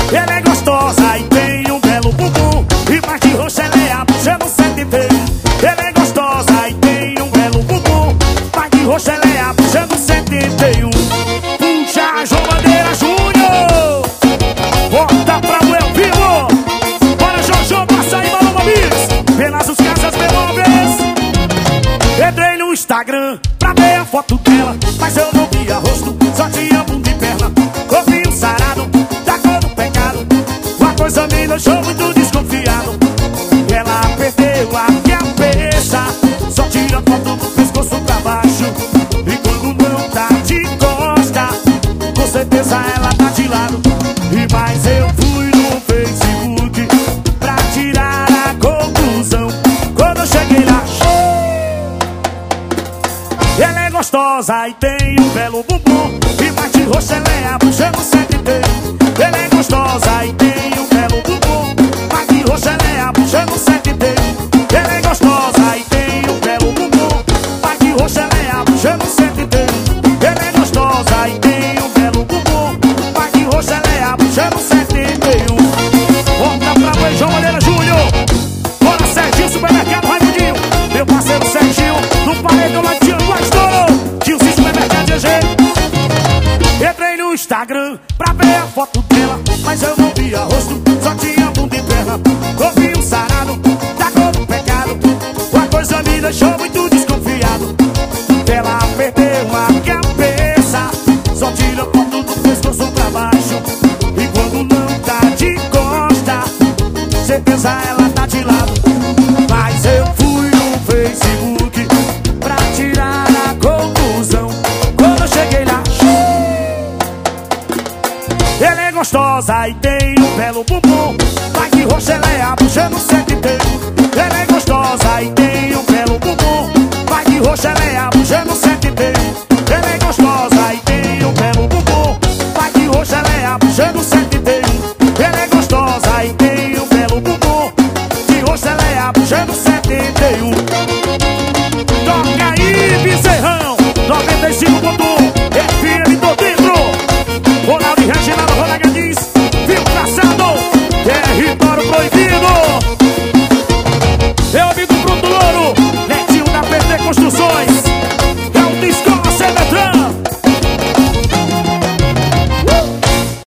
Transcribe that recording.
Ela é gostosa e tem um belo bumbum, e mais de roxa ela é a bucha no 71. Ela é gostosa e tem um belo bumbum, mais de roxa ela é a bucha no 71. Puxa, João Bandeira Júnior, volta pra o El Vivo. Bora, Jojo, passa aí, Maloma Mix, pelas os casas memóveis. Entrei no Instagram pra ver a foto dela, mas eu não via rosto, só tinha bunda e perna. Corpinho sarado, da cor do pecado, uma coisa me deixou muito desconfiado. Ela perdeu a cabeça, só tira foto do pescoço pra baixo, e quando não tá de costa, com certeza ela tá de lado. E mais eu fui no Facebook pra tirar a conclusão. Quando eu cheguei lá, ela é gostosa e tem um belo bumbum, e mais de roxa ela é a bucha no 71. Ela é gostosa e tem um belo bumbum, mais de roxa ela é a bucha no 71. Ela é gostosa e tem um belo bumbum, mais de roxa ela é a bucha no 71. Ela é gostosa e tem um belo bumbum, mais de roxa ela é a bucha no 71. Volta pra mãe, João Bandeira Júnior. Bora, Serginho, Supermercado Raimundinho, meu parceiro Serginho, do Paredão lá de Tiago Estourou, Tiozinho, Supermercado GG. Entrei no Instagram pra ver a foto dela, mas eu não via rosto, só tinha bunda e perna. Corpinho sarado, da cor do pecado, uma coisa me deixou muito desconfiado. Ela perdeu a cabeça, só tira foto do pescoço pra baixo, e quando não tá de costa, certeza ela tá de lado. Mas eu fui no Facebook pra tirar a conclusão. Quando eu cheguei lá, ela é gostosa e tem um belo bumbum, mas de roxa ela é a bucha no 71. Ela é gostosa e tem um belo bumbum, mas de roxa ela é a bucha no 71.